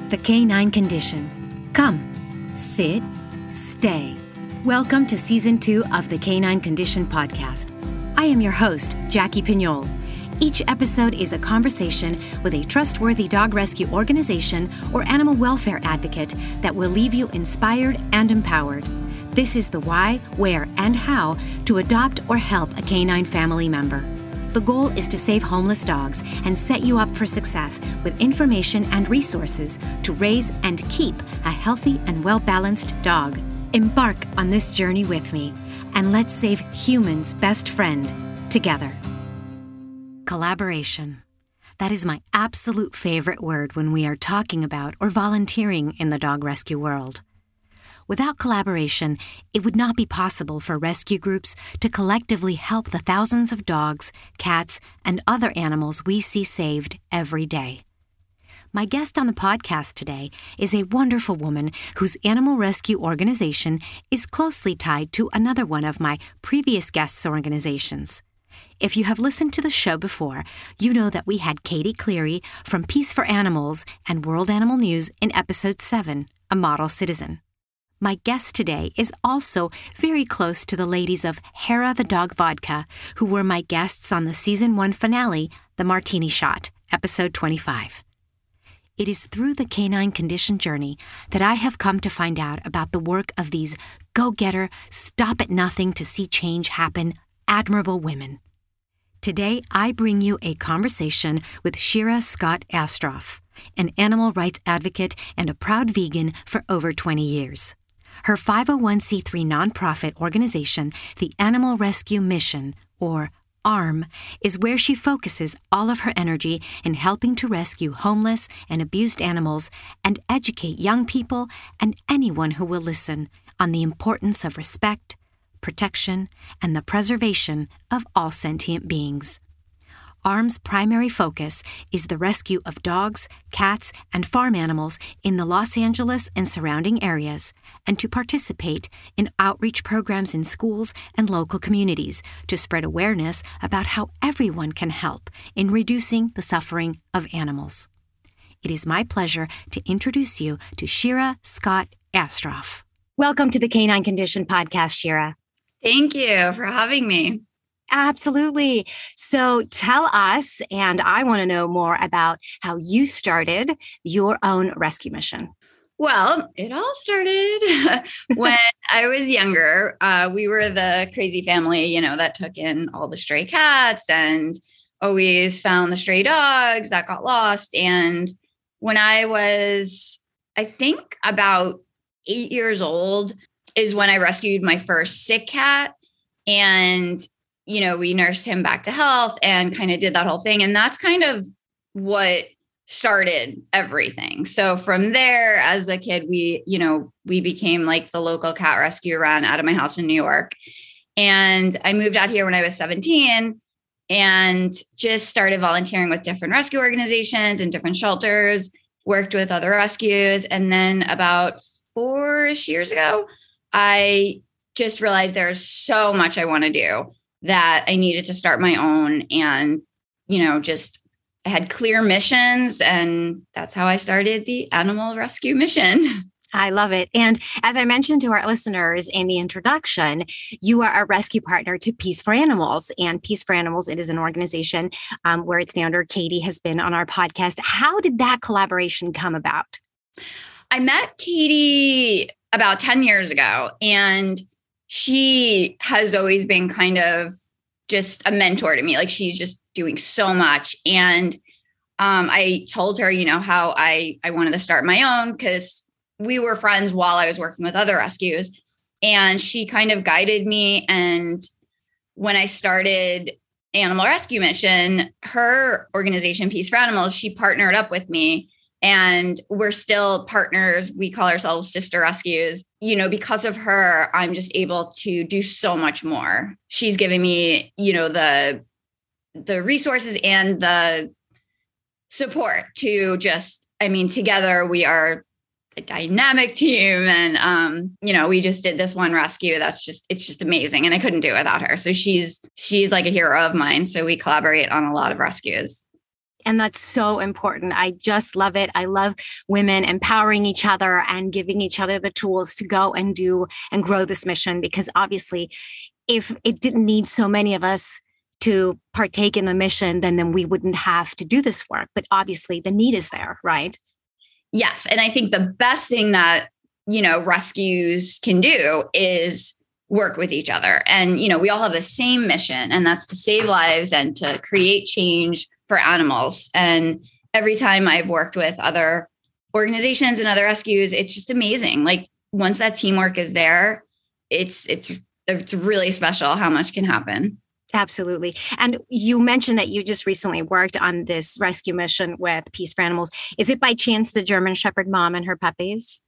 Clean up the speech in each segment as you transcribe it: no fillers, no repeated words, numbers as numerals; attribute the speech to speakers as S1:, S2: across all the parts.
S1: The Canine Condition. Come, sit, stay. Welcome to Season 2 of the Canine Condition podcast. I am your host, Jackie Pignol. Each episode is a conversation with a trustworthy dog rescue organization or animal welfare advocate that will leave you inspired and empowered. This is the why, where, and how to adopt or help a canine family member. The goal is to save homeless dogs and set you up for success with information and resources to raise and keep a healthy and well-balanced dog. Embark on this journey with me, and let's save humans' best friend together. Collaboration. That is my absolute favorite word when we are talking about or volunteering in the dog rescue world. Without collaboration, it would not be possible for rescue groups to collectively help the thousands of dogs, cats, and other animals we see saved every day. My guest on the podcast today is a wonderful woman whose animal rescue organization is closely tied to another one of my previous guests' organizations. If you have listened to the show before, you know that we had Katie Cleary from Peace for Animals and World Animal News in Episode 7, A Model Citizen. My guest today is also very close to the ladies of Hera the Dog Vodka, who were my guests on the Season 1 finale, The Martini Shot, Episode 25. It is through the canine condition journey that I have come to find out about the work of these go-getter, stop-at-nothing to see change happen, admirable women. Today, I bring you a conversation with Shira Scott Astroff, an animal rights advocate and a proud vegan for over 20 years. Her 501c3 nonprofit organization, the Animal Rescue Mission, or ARM, is where she focuses all of her energy in helping to rescue homeless and abused animals and educate young people and anyone who will listen on the importance of respect, protection, and the preservation of all sentient beings. ARM's primary focus is the rescue of dogs, cats, and farm animals in the Los Angeles and surrounding areas, and to participate in outreach programs in schools and local communities to spread awareness about how everyone can help in reducing the suffering of animals. It is my pleasure to introduce you to Shira Scott Astroff. Welcome to the Canine Condition podcast, Shira.
S2: Thank you for having me.
S1: Absolutely. So tell us, and I want to know more about how you started your own rescue mission.
S2: Well, it all started when I was younger. We were the crazy family, that took in all the stray cats and always found the stray dogs that got lost. And when I was, I think about 8 years old is when I rescued my first sick cat. And we nursed him back to health and kind of did that whole thing. And that's kind of what started everything. So from there, as a kid, we became like the local cat rescue ran out of my house in New York. And I moved out here when I was 17 and just started volunteering with different rescue organizations and different shelters, worked with other rescues. And then about 4-ish years ago, I just realized there's so much I want to do that I needed to start my own and, I had clear missions, and that's how I started the Animal Rescue Mission.
S1: I love it. And as I mentioned to our listeners in the introduction, you are a rescue partner to Peace for Animals. And Peace for Animals, it is an organization where its founder, Katie, has been on our podcast. How did that collaboration come about?
S2: I met Katie about 10 years ago, and she has always been kind of just a mentor to me. Like, she's just doing so much. And I told her, how I wanted to start my own because we were friends while I was working with other rescues. And she kind of guided me. And when I started Animal Rescue Mission, her organization, Peace for Animals, she partnered up with me. And we're still partners. We call ourselves sister rescues. Because of her, I'm just able to do so much more. She's giving me, the resources and the support to together we are a dynamic team. And, we just did this one rescue. It's just amazing. And I couldn't do it without her. So she's like a hero of mine. So we collaborate on a lot of rescues.
S1: And that's so important. I just love it. I love women empowering each other and giving each other the tools to go and do and grow this mission, because obviously if it didn't need so many of us to partake in the mission, then we wouldn't have to do this work. But obviously the need is there, right?
S2: Yes. And I think the best thing that, rescues can do is work with each other. And, we all have the same mission, and that's to save lives and to create change for animals. And every time I've worked with other organizations and other rescues, it's just amazing. Like once that teamwork is there, it's really special how much can happen.
S1: Absolutely. And you mentioned that you just recently worked on this rescue mission with Peace for Animals. Is it by chance the German Shepherd mom and her puppies?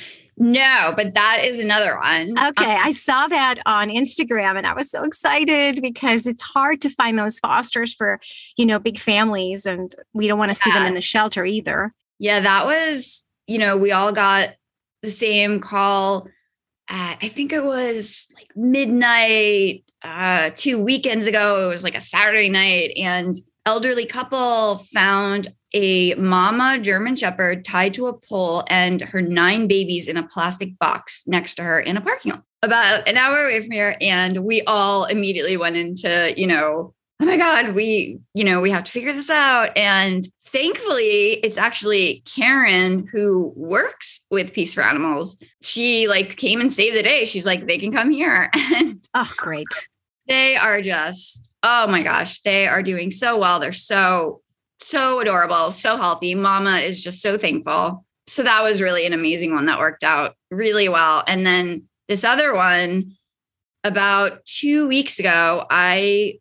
S2: No, but that is another one.
S1: Okay. I saw that on Instagram and I was so excited because it's hard to find those fosters for, big families, and we don't want to see them in the shelter either.
S2: Yeah, that was, we all got the same call at, I think it was like midnight, 2 weekends ago. It was like a Saturday night, and elderly couple found a mama German Shepherd tied to a pole and her 9 babies in a plastic box next to her in a parking lot about an hour away from here. And we all immediately went into, oh my God, we have to figure this out. And thankfully, it's actually Karen who works with Peace for Animals. She came and saved the day. She's like, they can come here. And
S1: great.
S2: They are just, oh my gosh, they are doing so well. They're so adorable, so healthy. Mama is just so thankful. So that was really an amazing one that worked out really well. And then this other one, about 2 weeks ago, I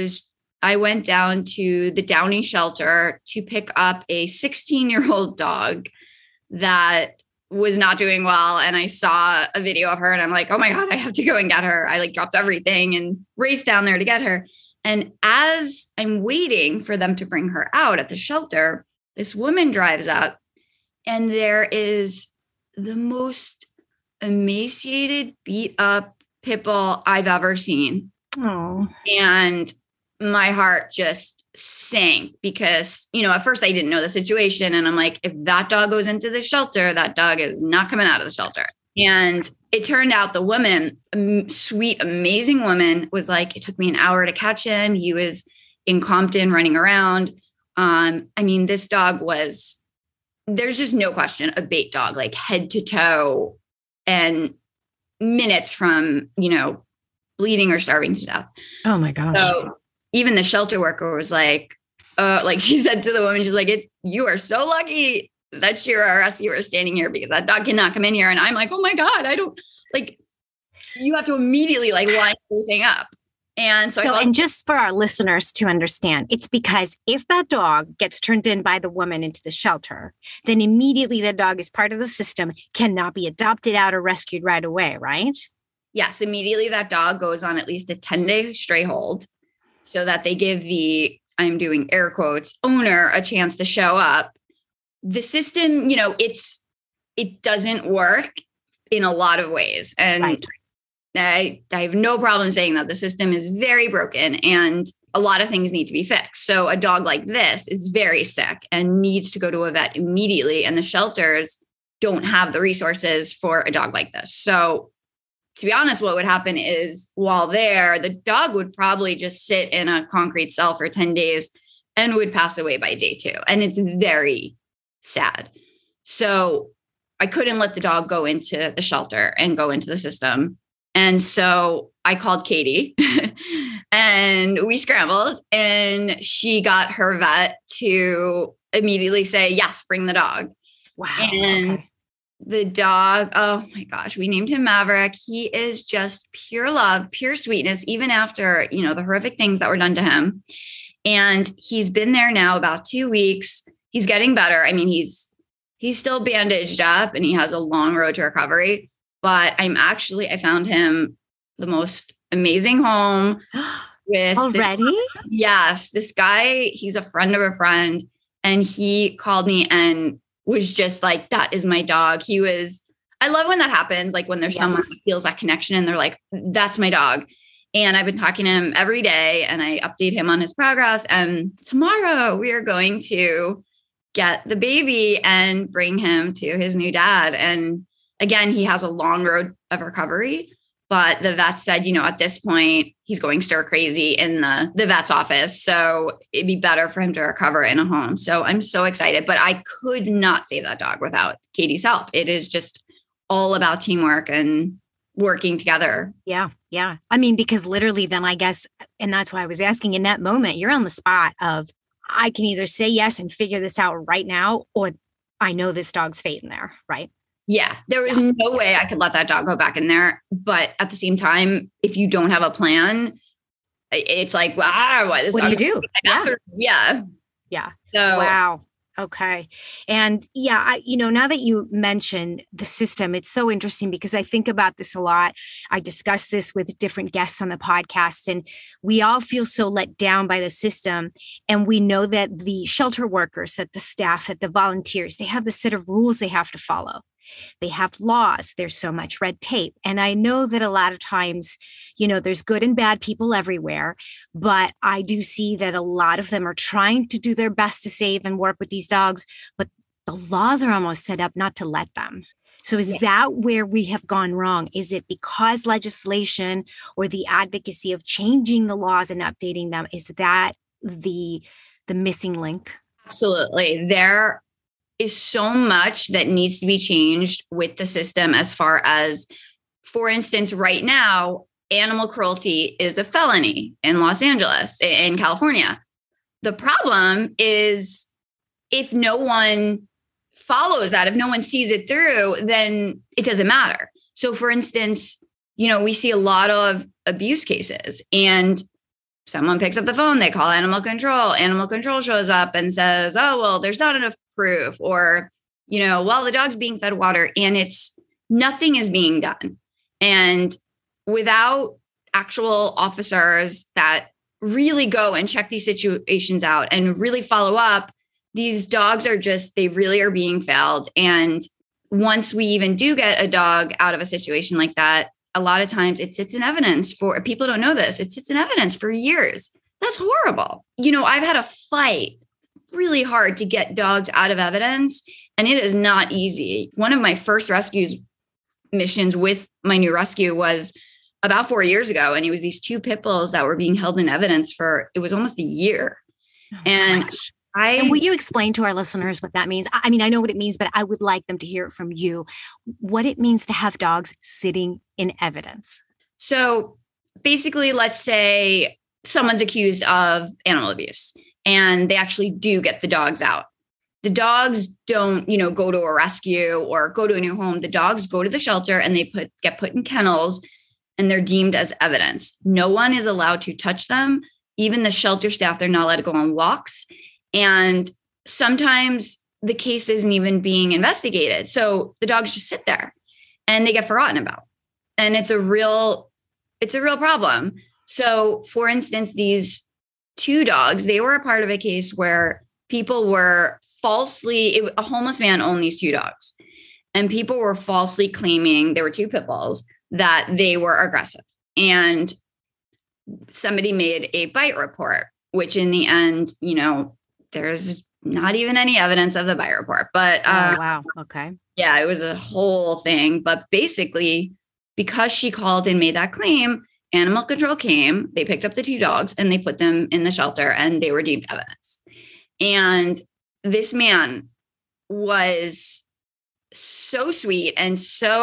S2: went down to the Downey shelter to pick up a 16-year-old dog that was not doing well. And I saw a video of her and I'm like, oh my God, I have to go and get her. I dropped everything and raced down there to get her. And as I'm waiting for them to bring her out at the shelter, this woman drives up and there is the most emaciated, beat up pit bull I've ever seen.
S1: Oh.
S2: And my heart just sank because, at first I didn't know the situation. And I'm like, if that dog goes into the shelter, that dog is not coming out of the shelter. And it turned out the woman, sweet, amazing woman, was like, it took me an hour to catch him. He was in Compton running around. This dog was, there's just no question, a bait dog, head to toe and minutes from, bleeding or starving to death.
S1: Oh my gosh.
S2: So even the shelter worker was like she said to the woman, she's like, you are so lucky that you're a rescuer standing here because that dog cannot come in here. And I'm like, oh my God, I don't you have to immediately line everything up. And
S1: and just for our listeners to understand, it's because if that dog gets turned in by the woman into the shelter, then immediately the dog is part of the system, cannot be adopted out or rescued right away, right?
S2: Yes, immediately that dog goes on at least a 10-day stray hold so that they give the, I'm doing air quotes, owner a chance to show up. The system, it doesn't work in a lot of ways. And
S1: right.
S2: I have no problem saying that the system is very broken and a lot of things need to be fixed. So a dog like this is very sick and needs to go to a vet immediately. And the shelters don't have the resources for a dog like this. So to be honest, what would happen is while there, the dog would probably just sit in a concrete cell for 10 days and would pass away by day 2. And it's very sad. So I couldn't let the dog go into the shelter and go into the system. And so I called Katie and we scrambled and she got her vet to immediately say, yes, bring the dog.
S1: Wow.
S2: And the dog, oh my gosh, we named him Maverick. He is just pure love, pure sweetness, even after, the horrific things that were done to him. And he's been there now about 2 weeks. He's getting better. He's still bandaged up and he has a long road to recovery. But I found him the most amazing home with
S1: already.
S2: This guy, he's a friend of a friend. And he called me and was just like, that is my dog. I love when that happens. When there's someone that feels that connection and they're like, that's my dog. And I've been talking to him every day and I update him on his progress. And tomorrow we are going to get the baby and bring him to his new dad. And again, he has a long road of recovery, but the vet said, at this point, he's going stir crazy in the vet's office. So it'd be better for him to recover in a home. So I'm so excited, but I could not save that dog without Katie's help. It is just all about teamwork and working together.
S1: Yeah. Yeah. I mean, because literally then I guess, and that's why I was asking, in that moment, you're on the spot of, I can either say yes and figure this out right now, or I know this dog's fate in there. Right.
S2: Yeah. There was no way I could let that dog go back in there. But at the same time, if you don't have a plan, it's like, wow,
S1: what do you do?
S2: Yeah.
S1: Yeah.
S2: So,
S1: wow. Okay. And yeah, now that you mentioned the system, it's so interesting because I think about this a lot. I discuss this with different guests on the podcast, and we all feel so let down by the system. And we know that the shelter workers, that the staff, that the volunteers, they have a set of rules they have to follow. They have laws. There's so much red tape. And I know that a lot of times, there's good and bad people everywhere, but I do see that a lot of them are trying to do their best to save and work with these dogs, but the laws are almost set up not to let them. So is that where we have gone wrong? Is it because legislation or the advocacy of changing the laws and updating them, is that the missing link?
S2: Absolutely. There is so much that needs to be changed with the system as far as, for instance, right now, animal cruelty is a felony in Los Angeles, in California. The problem is if no one follows that, if no one sees it through, then it doesn't matter. So for instance, we see a lot of abuse cases and someone picks up the phone, they call animal control. Animal control shows up and says, oh, well, there's not enough proof, or, the dog's being fed water and nothing is being done. And without actual officers that really go and check these situations out and really follow up, these dogs they really are being failed. And once we even do get a dog out of a situation like that, a lot of times it sits in evidence for, people don't know this, it sits in evidence for years. That's horrible. I've had a fight really hard to get dogs out of evidence, and it is not easy. One of my first rescues missions with my new rescue was about 4 years ago, and it was these 2 pit bulls that were being held in evidence for, it was almost a year.
S1: Oh, and gosh. And will you explain to our listeners what that means? I mean, I know what it means, but I would like them to hear it from you, what it means to have dogs sitting in evidence.
S2: So basically, let's say someone's accused of animal abuse and they actually do get the dogs out. The dogs don't, go to a rescue or go to a new home. The dogs go to the shelter and they get put in kennels and they're deemed as evidence. No one is allowed to touch them. Even the shelter staff, they're not allowed to go on walks. And sometimes the case isn't even being investigated. So the dogs just sit there and they get forgotten about. And it's a real problem. So for instance, these 2 dogs, they were a part of a case where people were a homeless man owned these 2 dogs, and people were falsely claiming, there were 2 pit bulls, that they were aggressive. And somebody made a bite report, which in the end, there's not even any evidence of the bite report, but
S1: wow. Okay.
S2: Yeah, it was a whole thing. But basically, because she called and made that claim, animal control came, they picked up the 2 dogs and they put them in the shelter and they were deemed evidence. And this man was so sweet and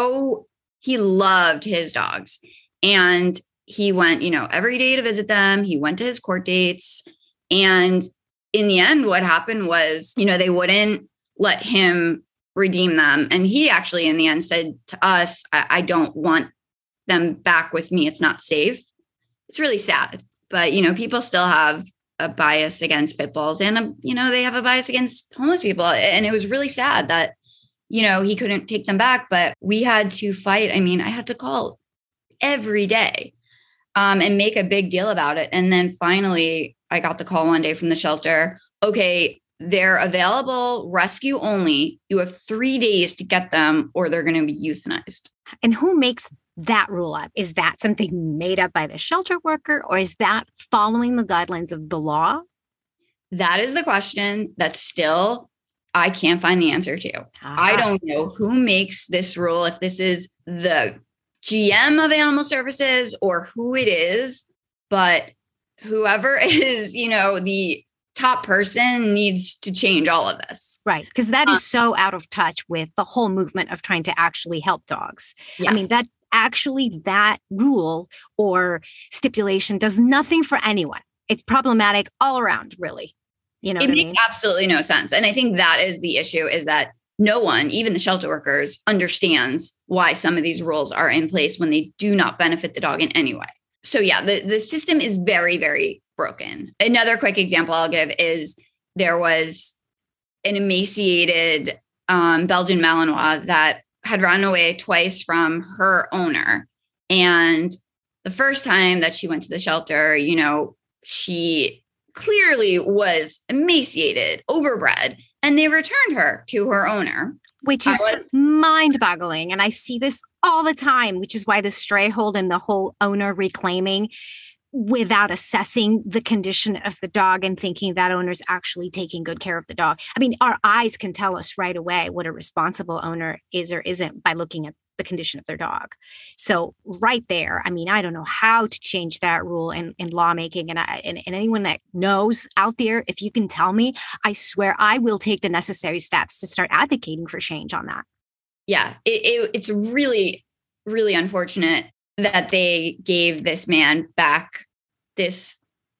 S2: he loved his dogs. And he went, every day to visit them. He went to his court dates. And in the end, what happened was, they wouldn't let him redeem them. And he actually, in the end, said to us, I don't want them back with me. It's not safe. It's really sad. But, people still have a bias against pit bulls and, they have a bias against homeless people. And it was really sad that, he couldn't take them back, but we had to fight. I mean, I had to call every day and make a big deal about it. And then finally, I got the call one day from the shelter. Okay, they're available rescue only. You have 3 days to get them or they're going to be euthanized.
S1: And who makes that rule up? Is that something made up by the shelter worker, or is that following the guidelines of the law?
S2: That is the question that still I can't find the answer to. I don't know who makes this rule, if this is the GM of Animal Services or who it is, but whoever is, the top person needs to change all of this.
S1: Right. Because that is so out of touch with the whole movement of trying to actually help dogs.
S2: Yes.
S1: I mean, that rule or stipulation does nothing for anyone. It's problematic all around, really. It
S2: makes absolutely no sense. And I think that is the issue, is that no one, even the shelter workers, understands why some of these rules are in place when they do not benefit the dog in any way. So yeah, the system is very, very broken. Another quick example I'll give is there was an emaciated Belgian Malinois that had run away twice from her owner. And the first time that she went to the shelter, she clearly was emaciated, overbred, and they returned her to her owner.
S1: Which is mind-boggling. And I see this all the time, which is why the stray hold and the whole owner reclaiming without assessing the condition of the dog and thinking that owner's actually taking good care of the dog. I mean, our eyes can tell us right away what a responsible owner is or isn't by looking at the condition of their dog. So right there, I mean, I don't know how to change that rule in lawmaking. And anyone that knows out there, if you can tell me, I swear I will take the necessary steps to start advocating for change on that.
S2: Yeah, it's really, really unfortunate that they gave this man back this,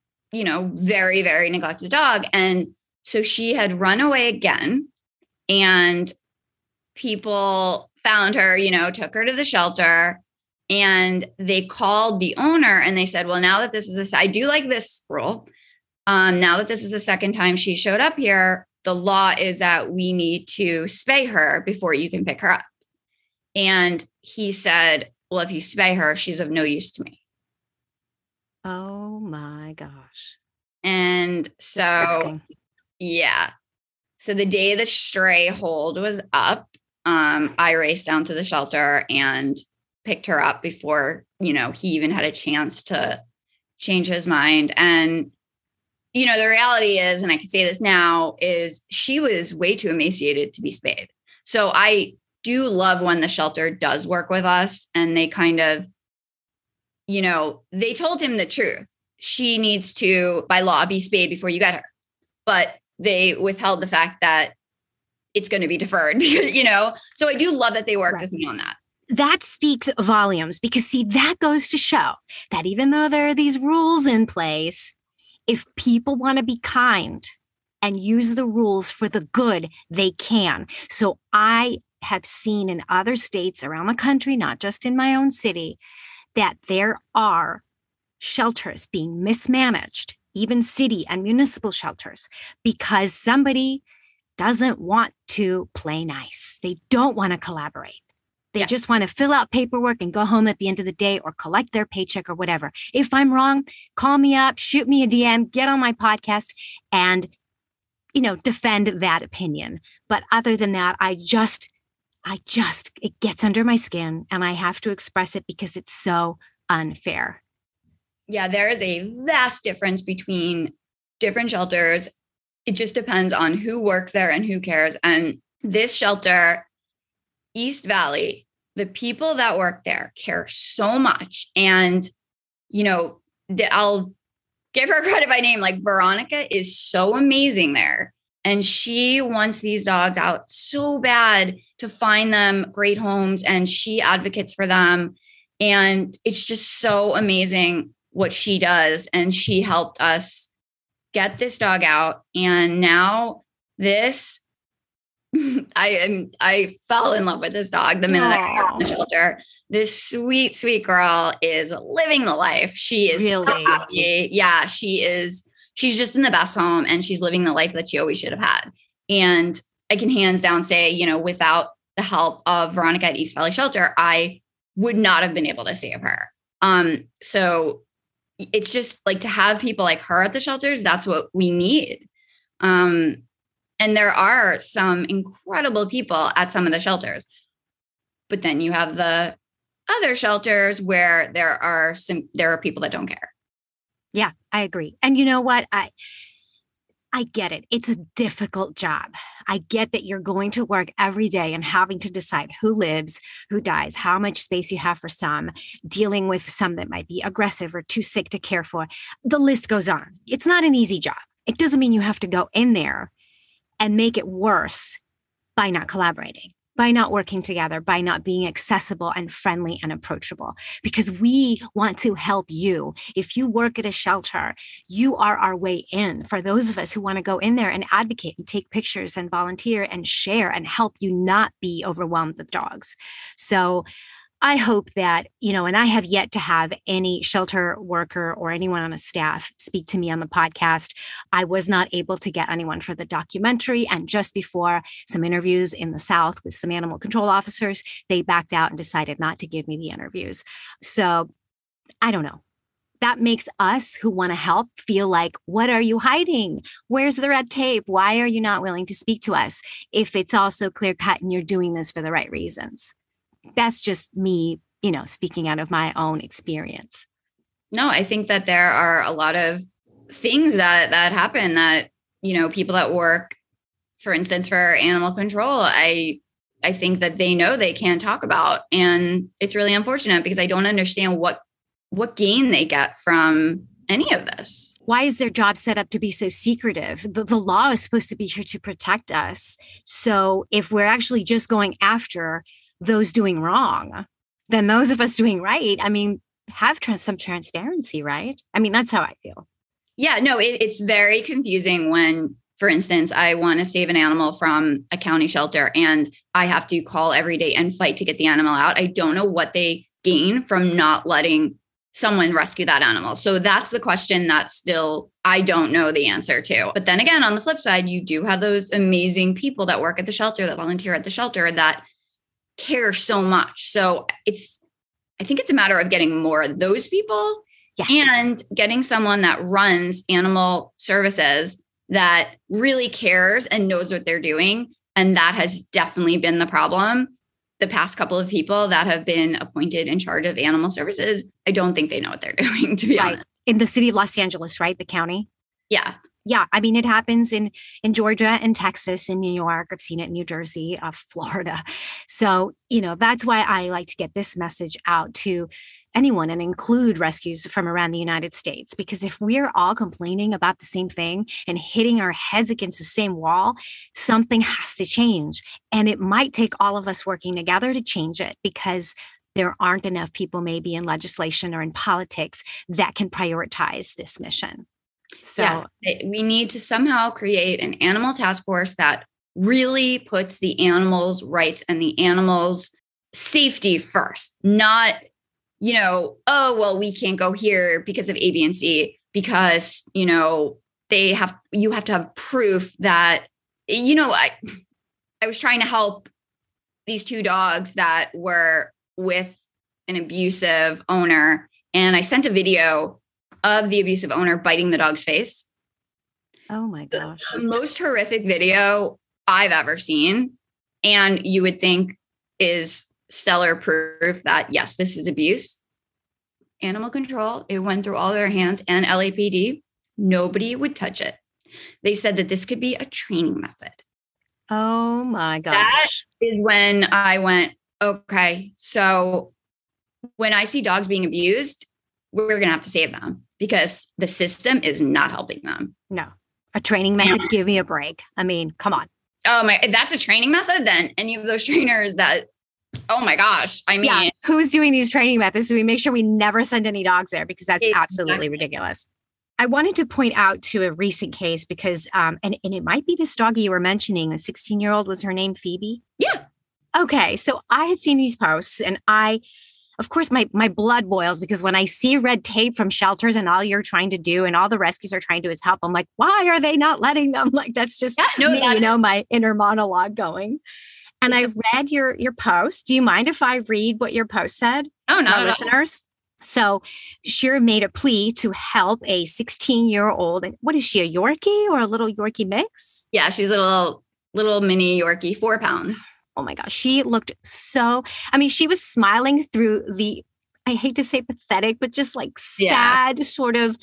S2: very, very neglected dog. And so she had run away again, and people found her, took her to the shelter, and they called the owner and they said, well, now that this is I do like this rule. Now that this is the second time she showed up here, the law is that we need to spay her before you can pick her up. And he said, well, if you spay her, she's of no use to me.
S1: Oh my gosh.
S2: And so,
S1: disgusting.
S2: Yeah. So the day the stray hold was up, I raced down to the shelter and picked her up before, he even had a chance to change his mind. And, the reality is, and I can say this now, is she was way too emaciated to be spayed. So I do love when the shelter does work with us and they kind of, they told him the truth. She needs to, by law, be spayed before you get her. But they withheld the fact that it's going to be deferred, So I do love that they worked with me on that.
S1: That speaks volumes, because see, that goes to show that even though there are these rules in place, if people want to be kind and use the rules for the good, they can. So I have seen in other states around the country, not just in my own city, that there are shelters being mismanaged, even city and municipal shelters, because somebody doesn't want to play nice. They don't want to collaborate. They just want to fill out paperwork and go home at the end of the day or collect their paycheck or whatever. If I'm wrong, call me up, shoot me a DM, get on my podcast and, defend that opinion. But other than that, it gets under my skin and I have to express it because it's so unfair.
S2: Yeah, there is a vast difference between different shelters. It just depends on who works there and who cares. And this shelter, East Valley, the people that work there care so much. And, I'll give her credit by name. Like Veronica is so amazing there. And she wants these dogs out so bad to find them great homes. And she advocates for them. And it's just so amazing what she does. And she helped us get this dog out. And now I fell in love with this dog the minute I got out in the shelter. This sweet, sweet girl is living the life. She is so happy. Yeah, she is. She's just in the best home and she's living the life that she always should have had. And I can hands down say, without the help of Veronica at East Valley Shelter, I would not have been able to save her. So it's just like to have people like her at the shelters. That's what we need. And there are some incredible people at some of the shelters, but then you have the other shelters where there are people that don't care.
S1: Yeah, I agree. And you know what? I get it. It's a difficult job. I get that you're going to work every day and having to decide who lives, who dies, how much space you have for some, dealing with some that might be aggressive or too sick to care for. The list goes on. It's not an easy job. It doesn't mean you have to go in there and make it worse by not collaborating, by not working together, by not being accessible and friendly and approachable, because we want to help you. If you work at a shelter, you are our way in for those of us who want to go in there and advocate and take pictures and volunteer and share and help you not be overwhelmed with dogs. So I hope that, and I have yet to have any shelter worker or anyone on a staff speak to me on the podcast. I was not able to get anyone for the documentary. And just before some interviews in the South with some animal control officers, they backed out and decided not to give me the interviews. So I don't know. That makes us who want to help feel like, what are you hiding? Where's the red tape? Why are you not willing to speak to us if it's also clear cut and you're doing this for the right reasons? That's just me, speaking out of my own experience.
S2: No, I think that there are a lot of things that happen that, people that work, for instance, for animal control, I think that they know they can't talk about. And it's really unfortunate because I don't understand what gain they get from any of this.
S1: Why is their job set up to be so secretive? The law is supposed to be here to protect us. So if we're actually just going after those doing wrong, then those of us doing right, have some transparency, right? That's how I feel.
S2: Yeah, no, it's very confusing when, for instance, I want to save an animal from a county shelter and I have to call every day and fight to get the animal out. I don't know what they gain from not letting someone rescue that animal. So that's the question that still I don't know the answer to. But then again, on the flip side, you do have those amazing people that work at the shelter, that volunteer at the shelter, that care so much. So I think it's a matter of getting more of those people. Yes. And getting someone that runs animal services that really cares and knows what they're doing. And that has definitely been the problem. The past couple of people that have been appointed in charge of animal services, I don't think they know what they're doing, to be honest.
S1: In the city of Los Angeles, right? The county?
S2: Yeah.
S1: Yeah. It happens in Georgia and Texas, in New York. I've seen it in New Jersey, Florida. So, that's why I like to get this message out to anyone and include rescues from around the United States. Because if we're all complaining about the same thing and hitting our heads against the same wall, something has to change. And it might take all of us working together to change it, because there aren't enough people maybe in legislation or in politics that can prioritize this mission. So
S2: yeah, we need to somehow create an animal task force that really puts the animals' rights and the animals' safety first, not, oh, well, we can't go here because of A, B, and C, because, you have to have proof that, I was trying to help these two dogs that were with an abusive owner. And I sent a video of the abusive owner biting the dog's face.
S1: Oh my gosh.
S2: The most horrific video I've ever seen. And you would think is stellar proof that, yes, this is abuse. Animal control, it went through all their hands, and LAPD, nobody would touch it. They said that this could be a training method.
S1: Oh my gosh.
S2: That is when I went, okay, so when I see dogs being abused, we're going to have to save them because the system is not helping them.
S1: No, a training method. Give me a break. Come on.
S2: Oh my, if that's a training method, then any of those trainers that, oh my gosh.
S1: Yeah. Who's doing these training methods? So we make sure we never send any dogs there, because that's absolutely ridiculous. I wanted to point out to a recent case because, and it might be this doggy you were mentioning, a 16-year-old, was her name Phoebe?
S2: Yeah.
S1: Okay. So I had seen these posts and of course, my blood boils, because when I see red tape from shelters and all you're trying to do and all the rescues are trying to do is help, I'm like, why are they not letting them? Like, that's just my inner monologue going. And I read your post. Do you mind if I read what your post said?
S2: Oh, no,
S1: our listeners. So Shira made a plea to help a 16-year-old. And what is she, a Yorkie or a little Yorkie mix?
S2: Yeah, she's a little mini Yorkie, 4 pounds.
S1: Oh my gosh. She looked she was smiling through I hate to say pathetic, but just like sad, sort of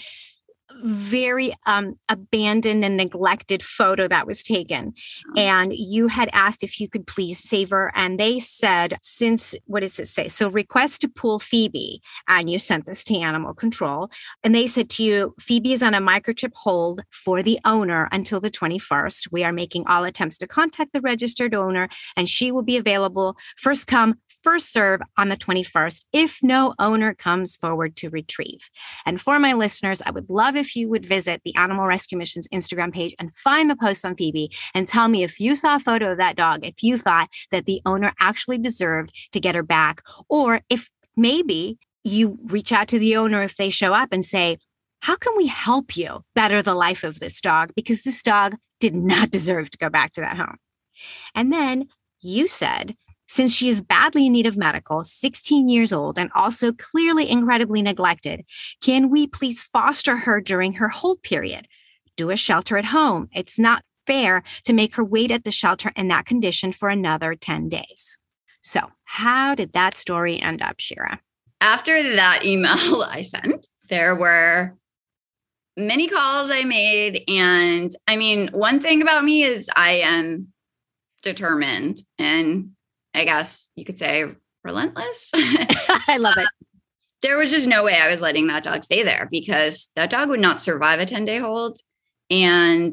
S1: very abandoned and neglected photo that was taken. And you had asked if you could please save her. And they said, what does it say? So request to pull Phoebe. And you sent this to animal control. And they said to you, Phoebe is on a microchip hold for the owner until the 21st. We are making all attempts to contact the registered owner, and she will be available first come, first serve on the 21st if no owner comes forward to retrieve. And for my listeners, I would love if you would visit the Animal Rescue Mission's Instagram page and find the post on Phoebe and tell me if you saw a photo of that dog, if you thought that the owner actually deserved to get her back, or if maybe you reach out to the owner if they show up and say, how can we help you better the life of this dog? Because this dog did not deserve to go back to that home. And then you said, since she is badly in need of medical, 16 years old, and also clearly incredibly neglected, can we please foster her during her hold period? Do a shelter at home. It's not fair to make her wait at the shelter in that condition for another 10 days. So how did that story end up, Shira?
S2: After that email I sent, there were many calls I made. And I mean, one thing about me is I am determined and I guess you could say relentless.
S1: I love it.
S2: There was just no way I was letting that dog stay there because that dog would not survive a 10-day hold. And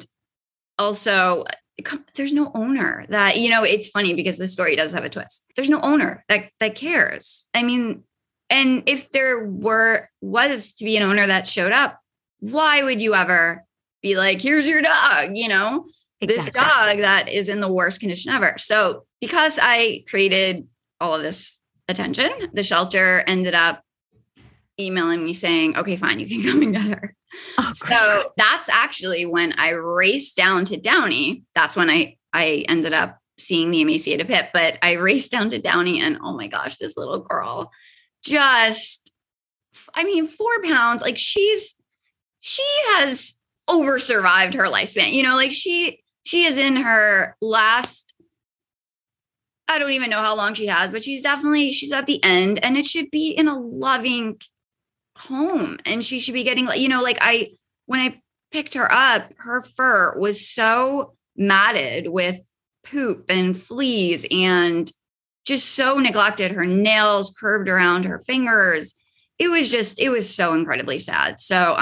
S2: also, there's no owner that, it's funny because the story does have a twist. There's no owner that cares. I mean, and if there was to be an owner that showed up, why would you ever be like, here's your dog, Exactly. This dog that is in the worst condition ever. So because I created all of this attention, the shelter ended up emailing me saying, okay, fine, you can come and get her. Oh, so that's actually when I raced down to Downey. That's when I ended up seeing the emaciated pit, but I raced down to Downey and oh my gosh, this little girl 4 pounds, like she has over survived her lifespan, she is in her last, I don't even know how long she has, but she's at the end and it should be in a loving home. And she should be getting, when I picked her up, her fur was so matted with poop and fleas and just so neglected. Her nails curved around her fingers. It was so incredibly sad. So,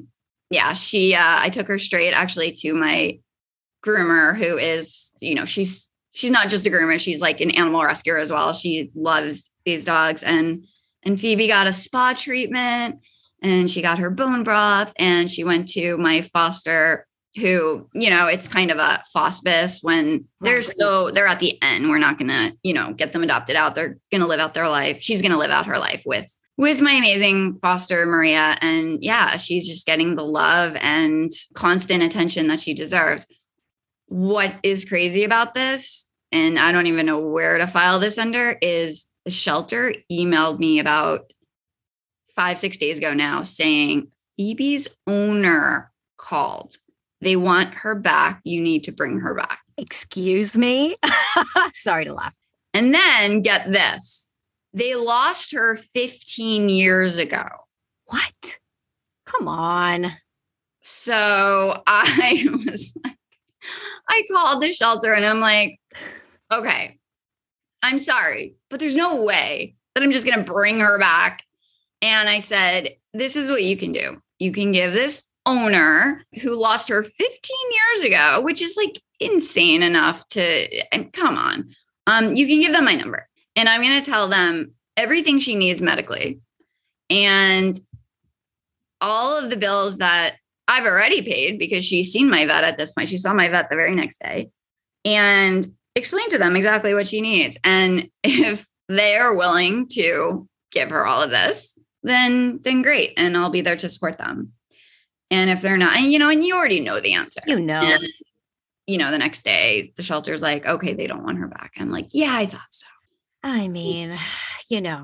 S2: I took her straight actually to my groomer who is, she's not just a groomer. She's like an animal rescuer as well. She loves these dogs and Phoebe got a spa treatment and she got her bone broth and she went to my foster who, it's kind of a hospice when they're at the end. We're not going to, get them adopted out. They're going to live out their life. She's going to live out her life with my amazing foster, Maria. And she's just getting the love and constant attention that she deserves. What is crazy about this, and I don't even know where to file this under, is the shelter emailed me about 5-6 days ago now saying Phoebe's owner called. They want her back. You need to bring her back.
S1: Excuse me? Sorry to laugh.
S2: And then get this. They lost her 15 years ago.
S1: What? Come on.
S2: So I was like, I called the shelter and I'm like, okay, I'm sorry, but there's no way that I'm just going to bring her back. And I said, this is what you can do. You can give this owner who lost her 15 years ago, which is like insane enough come on. You can give them my number and I'm going to tell them everything she needs medically and all of the bills that I've already paid because she's seen my vet at this point. She saw my vet the very next day and explain to them exactly what she needs. And if they are willing to give her all of this, then great. And I'll be there to support them. And if they're not, and you already know the answer. And, the next day the shelter's like, okay, they don't want her back. I'm like, yeah, I thought so.
S1: I mean,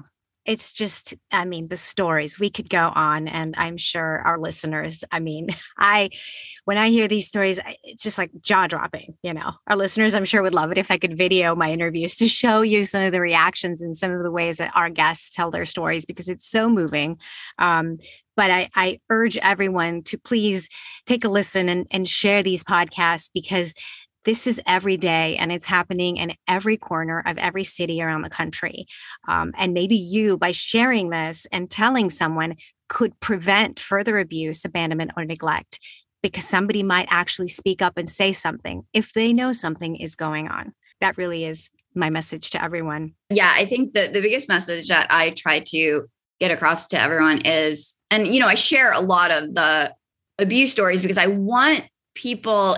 S1: It's just, I mean, the stories, we could go on, and I'm sure our listeners, I mean, when I hear these stories, it's just like jaw dropping, our listeners, I'm sure would love it if I could video my interviews to show you some of the reactions and some of the ways that our guests tell their stories, because it's so moving. But I urge everyone to please take a listen and share these podcasts, because this is every day, and it's happening in every corner of every city around the country. And maybe you, by sharing this and telling someone, could prevent further abuse, abandonment, or neglect, because somebody might actually speak up and say something if they know something is going on. That really is my message to everyone.
S2: Yeah, I think the biggest message that I try to get across to everyone is, and, I share a lot of the abuse stories because I want people,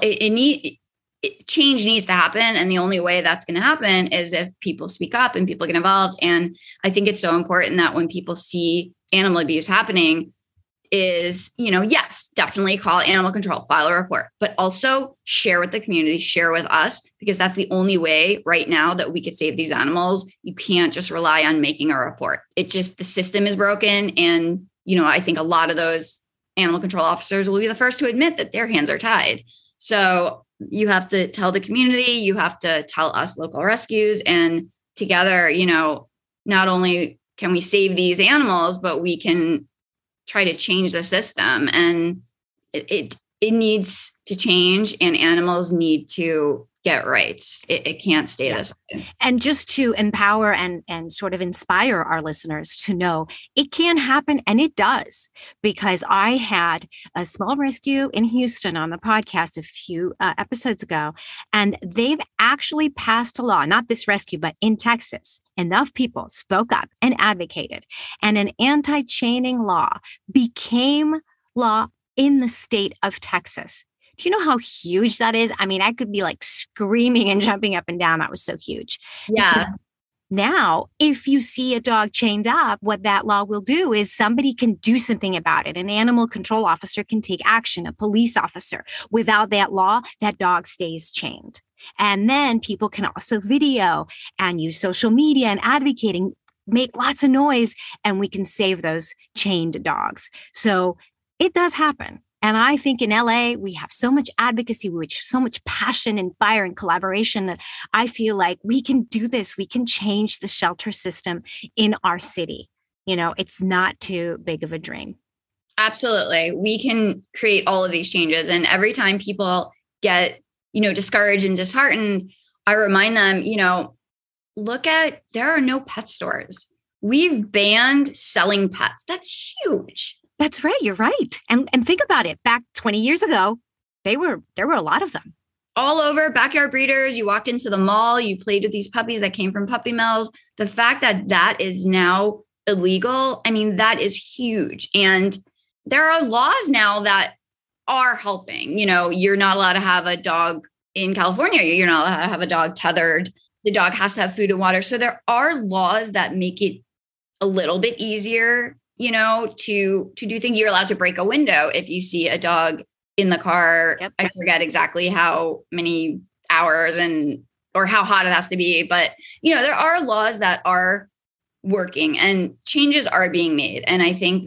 S2: change needs to happen. And the only way that's going to happen is if people speak up and people get involved. And I think it's so important that when people see animal abuse happening is, yes, definitely call animal control, file a report, but also share with the community, share with us, because that's the only way right now that we could save these animals. You can't just rely on making a report. It just, the system is broken. And, I think a lot of those animal control officers will be the first to admit that their hands are tied. So you have to tell the community, you have to tell us local rescues, and together, not only can we save these animals, but we can try to change the system. And it needs to change, and animals need to get rights. It can't stay this way.
S1: And just to empower and sort of inspire our listeners to know it can happen, and it does, because I had a small rescue in Houston on the podcast a few episodes ago, and they've actually passed a law, not this rescue, but in Texas. Enough people spoke up and advocated, and an anti-chaining law became law in the state of Texas. Do you know how huge that is? I mean, I could be like screaming and jumping up and down. That was so huge.
S2: Yeah.
S1: Because now, if you see a dog chained up, what that law will do is somebody can do something about it. An animal control officer can take action, a police officer. Without that law, that dog stays chained. And then people can also video and use social media and advocating, make lots of noise, and we can save those chained dogs. So it does happen. And I think in LA, we have so much advocacy, so much passion and fire and collaboration that I feel like we can do this. We can change the shelter system in our city. It's not too big of a dream.
S2: Absolutely. We can create all of these changes. And every time people get, discouraged and disheartened, I remind them, there are no pet stores. We've banned selling pets. That's huge.
S1: That's right. You're right. And think about it. Back 20 years ago, there were a lot of them.
S2: All over, backyard breeders. You walked into the mall, you played with these puppies that came from puppy mills. The fact that that is now illegal, I mean, that is huge. And there are laws now that are helping. You're not allowed to have a dog in California. You're not allowed to have a dog tethered. The dog has to have food and water. So there are laws that make it a little bit easier to do things. You're allowed to break a window if you see a dog in the car. Yep. I forget exactly how many hours or how hot it has to be. But, there are laws that are working and changes are being made. And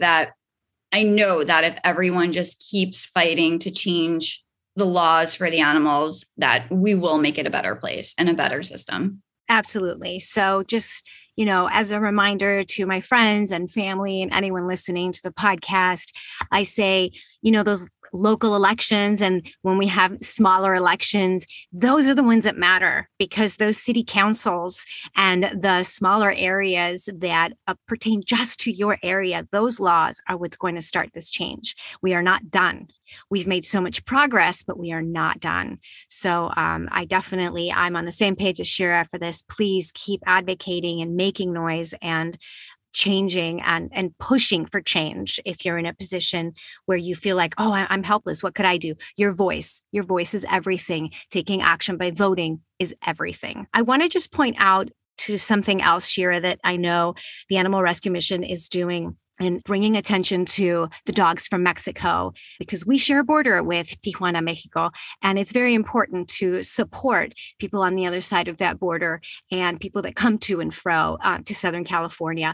S2: I know that if everyone just keeps fighting to change the laws for the animals, that we will make it a better place and a better system.
S1: Absolutely. So just, as a reminder to my friends and family and anyone listening to the podcast, I say, those local elections and when we have smaller elections, those are the ones that matter, because those city councils and the smaller areas that pertain just to your area, those laws are what's going to start this change. We are not done. We've made so much progress, but we are not done. So I'm on the same page as Shira for this. Please keep advocating and making noise and changing and pushing for change. If you're in a position where you feel like, oh, I'm helpless, what could I do? Your voice is everything. Taking action by voting is everything. I want to just point out to something else, Shira, that I know the Animal Rescue Mission is doing and bringing attention to the dogs from Mexico, because we share a border with Tijuana, Mexico, and it's very important to support people on the other side of that border and people that come to and fro to Southern California.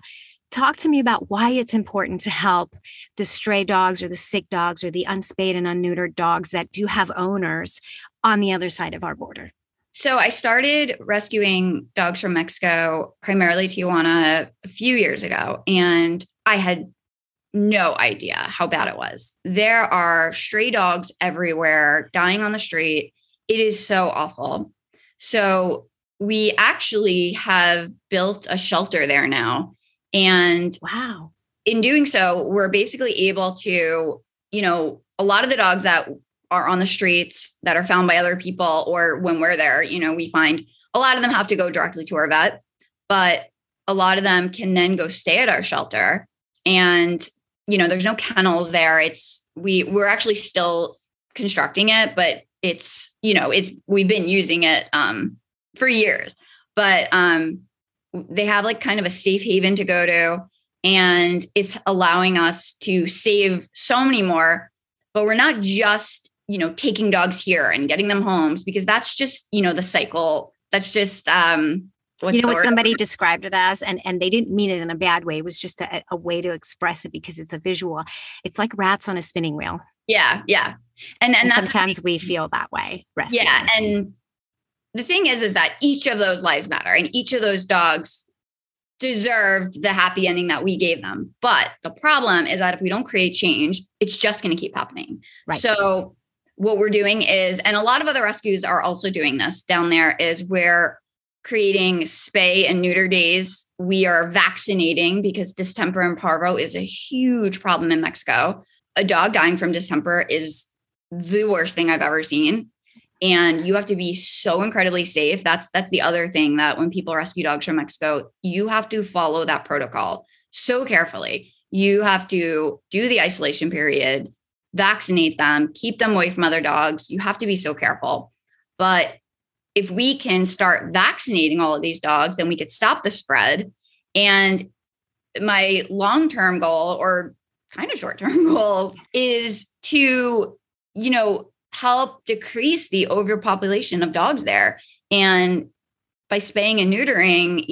S1: Talk to me about why it's important to help the stray dogs or the sick dogs or the unspayed and unneutered dogs that do have owners on the other side of our border.
S2: So I started rescuing dogs from Mexico, primarily Tijuana, a few years ago, and I had no idea how bad it was. There are stray dogs everywhere, dying on the street. It is so awful. So we actually have built a shelter there now. And
S1: wow,
S2: in doing so, we're basically able to, a lot of the dogs that are on the streets that are found by other people, or when we're there, we find a lot of them have to go directly to our vet, but a lot of them can then go stay at our shelter. And, there's no kennels there. We're actually still constructing it, but we've been using it for years, but they have like kind of a safe haven to go to, and it's allowing us to save so many more. But we're not just, taking dogs here and getting them homes, because that's just, the cycle. That's just,
S1: what somebody described it as, and they didn't mean it in a bad way. It was just a way to express it because it's a visual. It's like rats on a spinning wheel.
S2: Yeah. Yeah. And
S1: sometimes we feel that way.
S2: Yeah. And the thing is that each of those lives matter, and each of those dogs deserved the happy ending that we gave them. But the problem is that if we don't create change, it's just going to keep happening. Right. So what we're doing is, and a lot of other rescues are also doing this down there, is we're creating spay and neuter days. We are vaccinating, because distemper and parvo is a huge problem in Mexico. A dog dying from distemper is the worst thing I've ever seen. And you have to be so incredibly safe. That's the other thing, that when people rescue dogs from Mexico, you have to follow that protocol so carefully. You have to do the isolation period, vaccinate them, keep them away from other dogs. You have to be so careful. But if we can start vaccinating all of these dogs, then we could stop the spread. And my long-term goal, or kind of short-term goal, is to, help decrease the overpopulation of dogs there. And by spaying and neutering,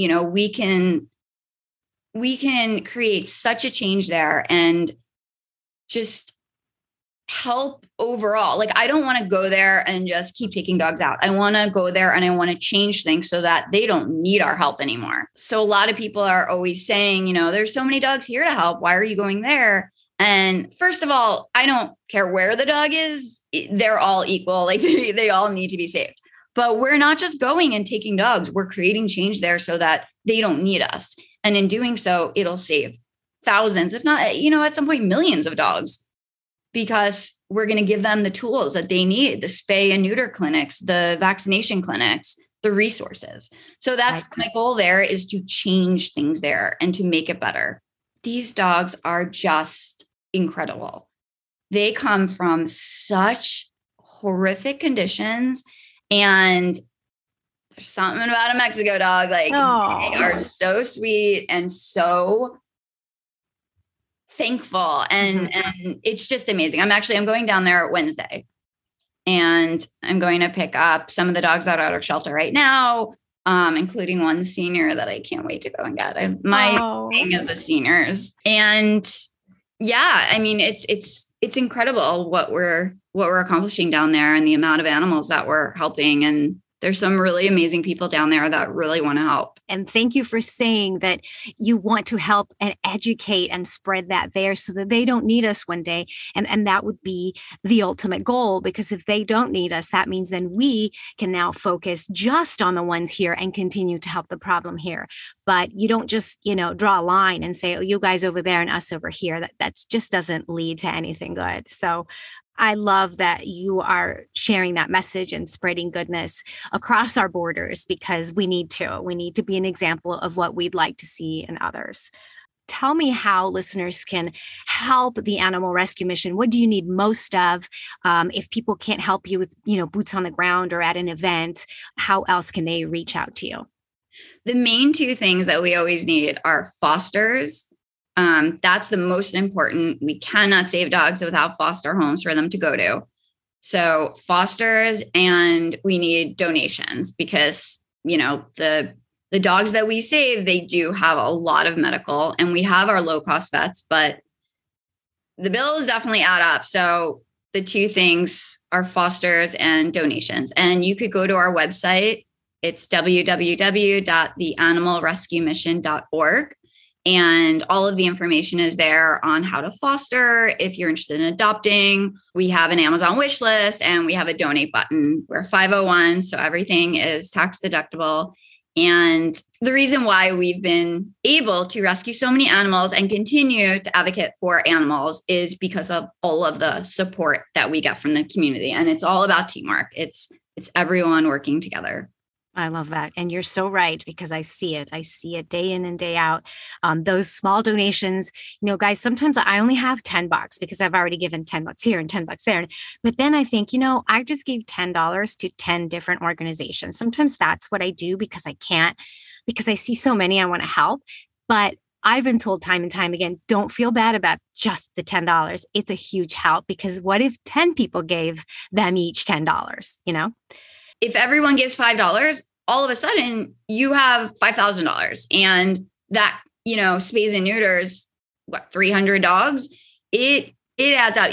S2: we can create such a change there and just help overall. Like, I don't want to go there and just keep taking dogs out. I want to go there and I want to change things so that they don't need our help anymore. So a lot of people are always saying, there's so many dogs here to help. Why are you going there? And first of all, I don't care where the dog is. They're all equal. Like they all need to be saved. But we're not just going and taking dogs. We're creating change there so that they don't need us. And in doing so, it'll save thousands, if not, at some point, millions of dogs, because we're going to give them the tools that they need, the spay and neuter clinics, the vaccination clinics, the resources. So that's my goal there, is to change things there and to make it better. These dogs are just incredible. They come from such horrific conditions, and there's something about a Mexico dog. Like, they are so sweet and so thankful. And it's just amazing. I'm going down there Wednesday, and I'm going to pick up some of the dogs that are at our shelter right now, including one senior that I can't wait to go and get. My thing is the seniors. And yeah, I mean, it's incredible what we're accomplishing down there, and the amount of animals that we're helping. And there's some really amazing people down there that really want to help.
S1: And thank you for saying that you want to help and educate and spread that there so that they don't need us one day. And that would be the ultimate goal, because if they don't need us, that means then we can now focus just on the ones here and continue to help the problem here. But you don't just, draw a line and say, oh, you guys over there and us over here. That just doesn't lead to anything good. So I love that you are sharing that message and spreading goodness across our borders, because we need to. We need to be an example of what we'd like to see in others. Tell me how listeners can help the Animal Rescue Mission. What do you need most of? If people can't help you with, boots on the ground or at an event, how else can they reach out to you?
S2: The main two things that we always need are fosters. That's the most important. We cannot save dogs without foster homes for them to go to. So fosters, and we need donations, because, the the dogs that we save, they do have a lot of medical, and we have our low cost vets, but the bills definitely add up. So the two things are fosters and donations. And you could go to our website. It's www.theanimalrescuemission.org. And all of the information is there on how to foster. If you're interested in adopting, we have an Amazon wish list, and we have a donate button. We're 501, so everything is tax deductible. And the reason why we've been able to rescue so many animals and continue to advocate for animals is because of all of the support that we get from the community. And it's all about teamwork. It's everyone working together.
S1: I love that. And you're so right, because I see it. I see it day in and day out. Those small donations, guys, sometimes I only have $10 because I've already given $10 here and $10 there. But then I think, I just gave $10 to 10 different organizations. Sometimes that's what I do because I see so many I want to help. But I've been told time and time again, don't feel bad about just the $10. It's a huge help, because what if 10 people gave them each $10, If everyone gives $5, all of a sudden you have $5,000, and that, spays and neuters, 300 dogs, it adds up.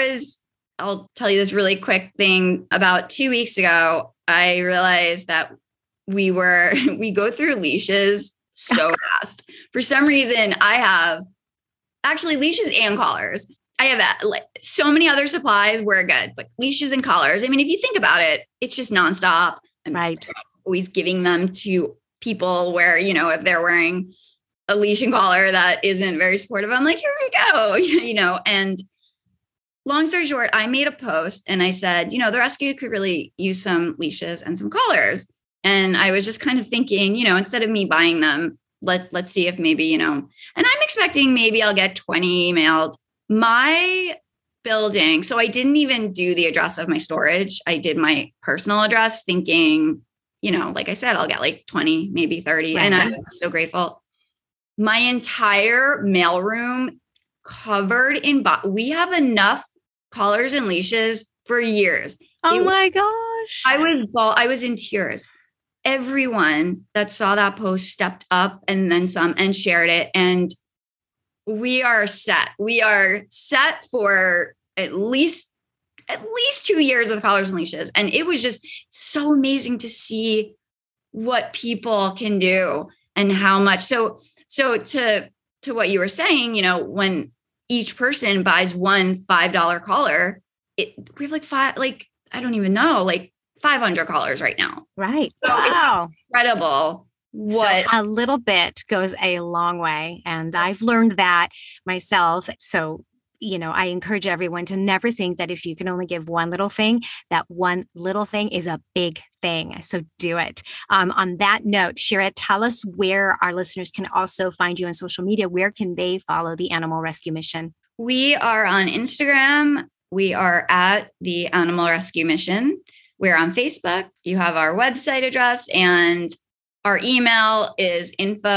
S1: I'll tell you this really quick thing. About 2 weeks ago, I realized that we go through leashes so fast. For some reason, I have actually leashes and collars. I have so many other supplies. We're good, but leashes and collars. I mean, if you think about it, it's just nonstop. I'm right.
S2: Always giving them to people where, if they're wearing a leash and collar that isn't very supportive, I'm like, here we go, and long story short, I made a post and I said, the rescue could really use some leashes and some collars. And I was just kind of thinking, instead of me buying them, let's see if maybe, and I'm expecting maybe I'll get 20 mailed. My building, so I didn't even do the address of my storage. I did my personal address thinking, like I said, I'll get like 20, maybe 30. Right. And I'm so grateful. My entire mailroom covered in, we have enough collars and leashes for years.
S1: Oh my gosh.
S2: I was in tears. Everyone that saw that post stepped up and then some and shared it. And we are set. We are set for at least 2 years of collars and leashes. And it was just so amazing to see what people can do and how much. So to what you were saying, when each person buys one $5 collar, we have I don't even know, 500 collars right now.
S1: Right.
S2: So wow. It's incredible.
S1: So a little bit goes a long way. And I've learned that myself. So, I encourage everyone to never think that if you can only give one little thing, that one little thing is a big thing. So do it. On that note, Shira, tell us where our listeners can also find you on social media. Where can they follow the Animal Rescue Mission?
S2: We are on Instagram. We are at the Animal Rescue Mission. We're on Facebook. You have our website address, and our email is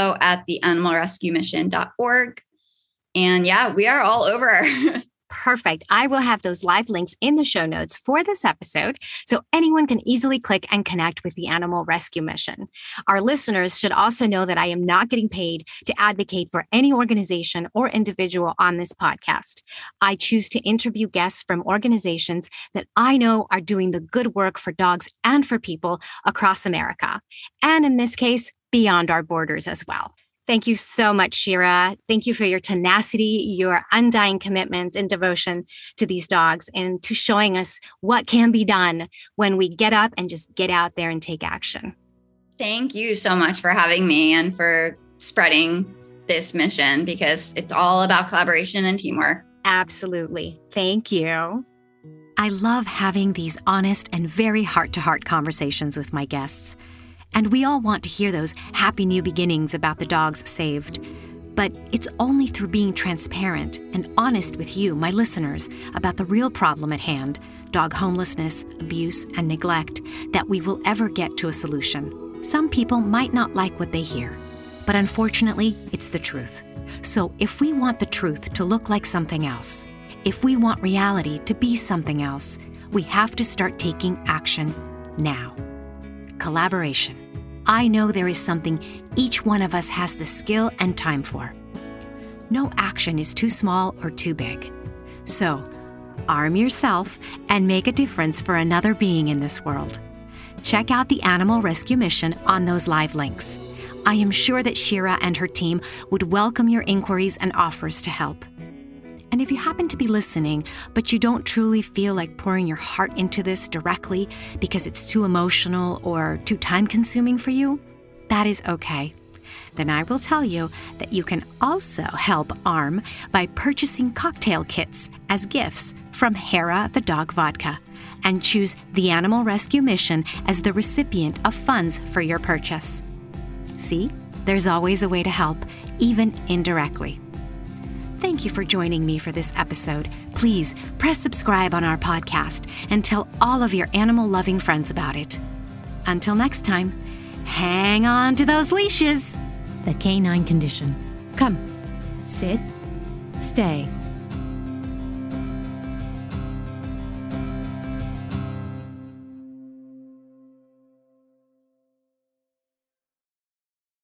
S2: info@theanimalrescuemission.org. And yeah, we are all over.
S1: Perfect. I will have those live links in the show notes for this episode, so anyone can easily click and connect with the Animal Rescue Mission. Our listeners should also know that I am not getting paid to advocate for any organization or individual on this podcast. I choose to interview guests from organizations that I know are doing the good work for dogs and for people across America, and in this case, beyond our borders as well. Thank you so much, Shira. Thank you for your tenacity, your undying commitment and devotion to these dogs, and to showing us what can be done when we get up and just get out there and take action.
S2: Thank you so much for having me and for spreading this mission, because it's all about collaboration and teamwork.
S1: Absolutely. Thank you. I love having these honest and very heart-to-heart conversations with my guests. And we all want to hear those happy new beginnings about the dogs saved. But it's only through being transparent and honest with you, my listeners, about the real problem at hand, dog homelessness, abuse, and neglect, that we will ever get to a solution. Some people might not like what they hear, but unfortunately, it's the truth. So if we want the truth to look like something else, if we want reality to be something else, we have to start taking action now. Collaboration. I know there is something each one of us has the skill and time for. No action is too small or too big. So, arm yourself and make a difference for another being in this world. Check out the Animal Rescue Mission on those live links. I am sure that Shira and her team would welcome your inquiries and offers to help. And if you happen to be listening, but you don't truly feel like pouring your heart into this directly because it's too emotional or too time-consuming for you, that is okay. Then I will tell you that you can also help ARM by purchasing cocktail kits as gifts from Hera the Dog Vodka and choose the Animal Rescue Mission as the recipient of funds for your purchase. See, there's always a way to help, even indirectly. Thank you for joining me for this episode. Please press subscribe on our podcast and tell all of your animal-loving friends about it. Until next time, hang on to those leashes. The Canine Condition. Come, sit, stay,